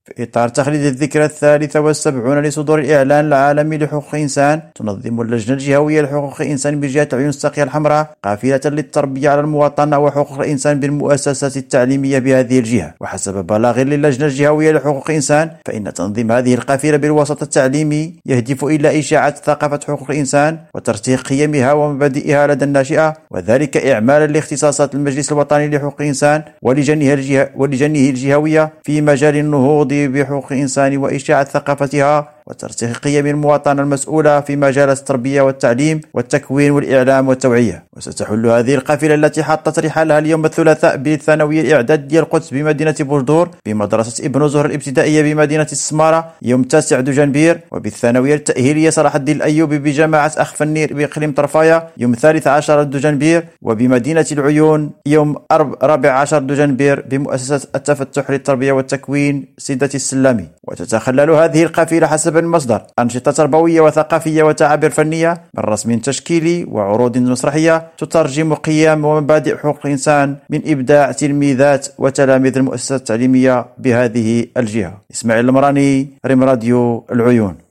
في إطار تخليد الذكرى 73 لصدور الإعلان العالمي لحقوق الإنسان، تنظم اللجنة الجهوية لحقوق الإنسان بجهة عيون الساقية الحمراء قافلة للتربية على المواطنة وحقوق الإنسان بالمؤسسات التعليمية بهذه الجهة. وحسب بلاغ للجنة الجهوية لحقوق الإنسان، فإن تنظيم هذه القافلة بالوسط التعليمي يهدف إلى إشاعة ثقافة حقوق الإنسان وترسيخ قيمها ومبادئها لدى الناشئة، وذلك إعمالا لاختصاصات المجلس الوطني لحقوق الإنسان ولجنه الجهوية في مجال النهوض بحقوق الإنسان وإشاعة ثقافتها وترسيخ قيم المواطنة المسؤولة في مجالات التربية والتعليم والتكوين والإعلام والتوعية. وستحل هذه القافلة التي حطت رحالها اليوم الثلاثاء بالثانوية الإعدادية القدس بمدينة بوجدور، بمدرسة ابن زهر الابتدائية بمدينة السمارة يوم 9 دجنبير، وبالثانوية التأهيلية صلاح الدين الأيوبي بجامعة أخ فنير بإقليم طرفايا يوم 13 دجنبير، وبمدينة العيون يوم 14 دجنبير بمؤسسة التفتح للتربية والتكوين سيدة السلامي. وتتخلل هذه القافلة حسب المصدر أنشطة تربوية وثقافية وتعابير فنية من رسم تشكيلي وعروض مسرحية تترجم قيم ومبادئ حقوق الإنسان من إبداع تلميذات وتلاميذ المؤسسات التعليمية بهذه الجهة. إسماعيل المراني، ريم راديو العيون.